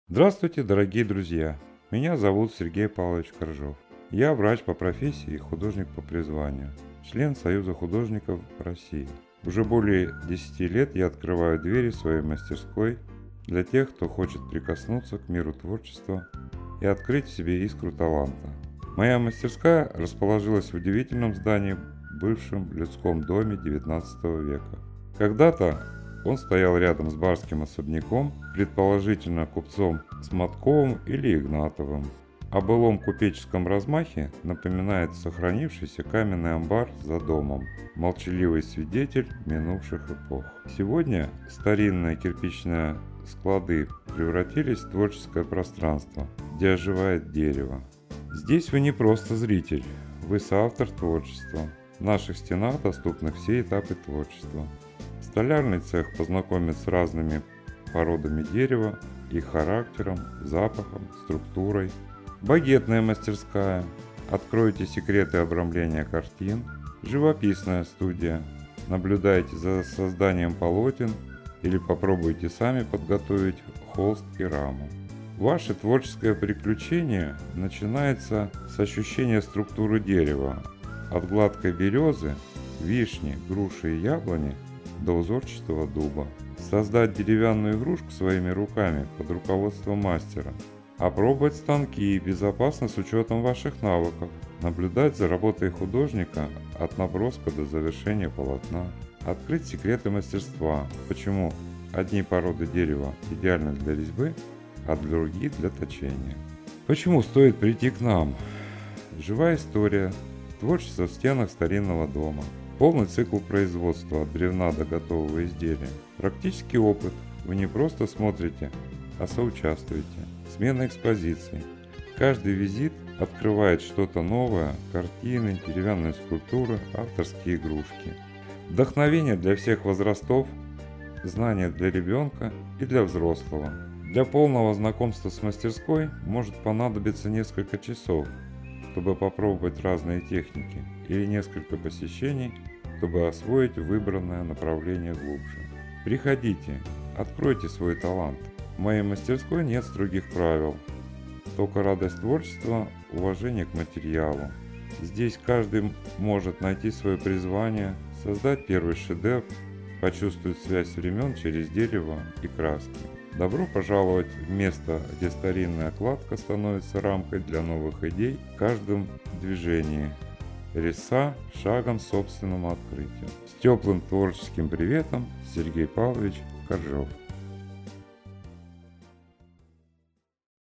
Здравствуйте, дорогие друзья! Меня зовут Сергей Павлович Коржов. Я врач по профессии и художник по призванию, член Союза художников России. Уже более 10 лет я открываю двери своей мастерской для тех, кто хочет прикоснуться к миру творчества и открыть в себе искру таланта. Моя мастерская расположилась в удивительном здании, бывшем людском доме XIX века. Когда-то он стоял рядом с барским особняком, предположительно купцом Смотковым или Игнатовым. О былом купеческом размахе напоминает сохранившийся каменный амбар за домом, молчаливый свидетель минувших эпох. Сегодня старинные кирпичные склады превратились в творческое пространство, где оживает дерево. Здесь вы не просто зритель, вы соавтор творчества. В наших стенах доступны все этапы творчества. Столярный цех познакомит с разными породами дерева, их характером, запахом, структурой. Багетная мастерская. Откройте секреты обрамления картин. Живописная студия. Наблюдайте за созданием полотен или попробуйте сами подготовить холст и раму. Ваше творческое приключение начинается с ощущения структуры дерева. От гладкой березы, вишни, груши и яблони до узорчатого дуба. Создать деревянную игрушку своими руками под руководством мастера. Опробовать станки безопасно с учетом ваших навыков. Наблюдать за работой художника от наброска до завершения полотна. Открыть секреты мастерства. Почему одни породы дерева идеальны для резьбы, а другие для точения. Почему стоит прийти к нам? Живая история. Творчество в стенах старинного дома. Полный цикл производства от бревна до готового изделия. Практический опыт. Вы не просто смотрите, а соучаствуете. Смена экспозиций. Каждый визит открывает что-то новое. Картины, деревянные скульптуры, авторские игрушки. Вдохновение для всех возрастов. Знания для ребенка и для взрослого. Для полного знакомства с мастерской может понадобиться несколько часов, чтобы попробовать разные техники, или несколько посещений, чтобы освоить выбранное направление глубже. Приходите, откройте свой талант. В моей мастерской нет строгих правил, только радость творчества, уважение к материалу. Здесь каждый может найти свое призвание, создать первый шедевр, почувствовать связь времен через дерево и краски. Добро пожаловать в место, где старинная кладка становится рамкой для новых идей в каждом движении. Резца шагом к собственному открытию. С теплым творческим приветом, Сергей Павлович Коржов.